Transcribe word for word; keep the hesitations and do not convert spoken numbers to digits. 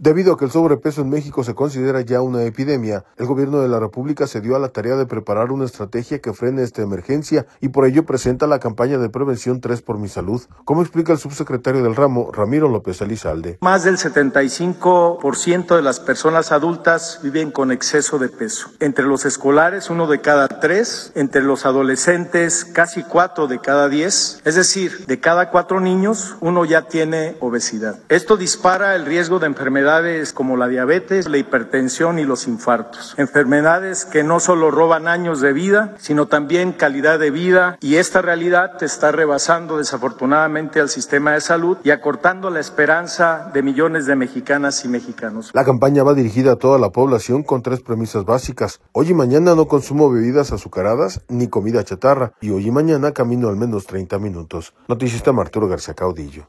Debido a que el sobrepeso en México se considera ya una epidemia, el gobierno de la República se dio a la tarea de preparar una estrategia que frene esta emergencia y por ello presenta la campaña de prevención tres por mi salud, como explica el subsecretario del ramo, Ramiro López Elizalde. Más del setenta y cinco por ciento de las personas adultas viven con exceso de peso. Entre los escolares, uno de cada tres, entre los adolescentes, casi cuatro de cada diez, es decir, de cada cuatro niños, uno ya tiene obesidad. Esto dispara el riesgo de enfermedades como la diabetes, la hipertensión y los infartos. Enfermedades que no solo roban años de vida, sino también calidad de vida, y esta realidad está rebasando desafortunadamente al sistema de salud y acortando la esperanza de millones de mexicanas y mexicanos. La campaña va dirigida a toda la población con tres premisas básicas. Hoy y mañana no consumo bebidas azucaradas ni comida chatarra, y hoy y mañana camino al menos treinta minutos. Noticias de Arturo García Caudillo.